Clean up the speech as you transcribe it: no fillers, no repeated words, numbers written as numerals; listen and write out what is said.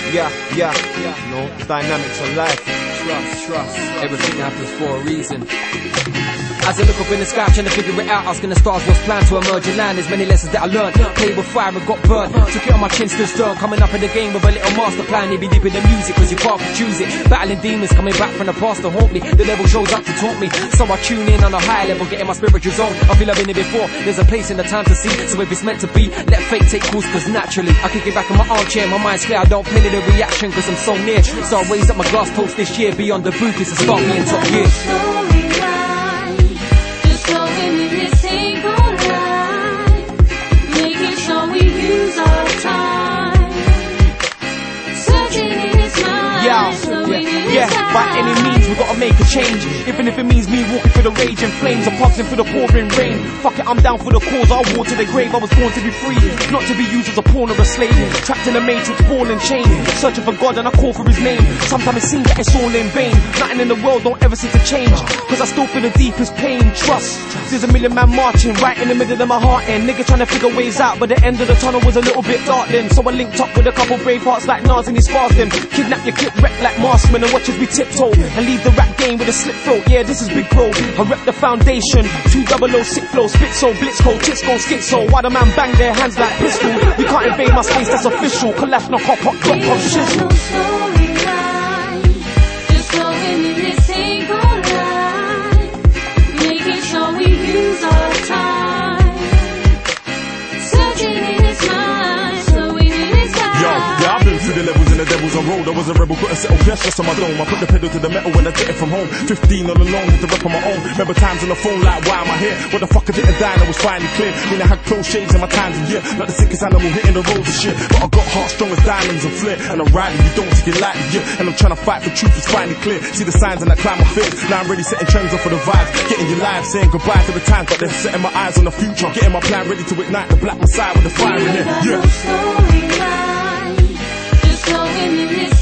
Yeah. No, dynamics of life. Trust. Everything happens for a reason. As I look up in the sky, trying to figure it out, asking the stars what's planned to emerge in land. There's many lessons that I learned. Played with fire and got burned. Took it on my chin, stood stern. Coming up in the game with a little master plan. You be deep in the music, cause you can't choose it. Battling demons, coming back from the past to haunt me. The level shows up to taunt me. So I tune in on a high level, getting my spiritual zone. I feel I've been here before. There's a place and a time to see. So if it's meant to be, let fate take course, cause naturally I kick it back in my armchair. My mind's clear, I don't pay the reaction, cause I'm so near. So I raise up my glass toast this year. Beyond the booth, it's a start me in top gear. Yeah, by any means we gotta make a change. Even if it means me walking through the rage and flames, or passing through the pouring rain. Fuck it, I'm down for the cause, I'll walk to the grave. I was born to be free, not to be used as a pawn or a slave. Trapped in a matrix, ball and chain, searching for God and I call for his name. Sometimes it seems that it's all in vain. Nothing in the world don't ever seem to change, cause I still feel the deepest pain. Trust, there's a million man marching right in the middle of my heart, and niggas trying to figure ways out, but the end of the tunnel was a little bit dark then. So I linked up with a couple brave hearts like Nas and his fast them. Kidnap your clip, wreck like Maskman, and watch as we tiptoe and leave the rap game with a slip throat. Yeah, this is big bro, I rep the foundation. 200 sick flow, spit so blitz cold, chicks go schizo. Why the man bang their hands like pistol? You can't invade my space, that's official. Collapse, knock hop, drop, pop, shizzle. Just going in this single life, making sure we use our time, searching in his mind, so we in his eyes. Yeah, I've been through the levels and the devils on road. I was a rebel, couldn't settle cash just on my dome. I put the pedal to the metal when I did it from home. 15 all alone, had to rap on my own. Remember times on the phone like, why am I here? What the fuck, I didn't die and I was finally clear. Mean I had close shades in my times of year, like the sickest animal hitting the roads and shit. But I got heart strong as diamonds and flair, and I'm riding, you don't take it lightly, yeah. And I'm trying to fight for truth, it's finally clear. See the signs and I climb my fears. Now I'm ready setting trends up for the vibes, getting your lives, saying goodbye to the times, but then setting my eyes on the future, getting my plan ready to ignite the black Messiah with the fire in it, yeah. Just going in this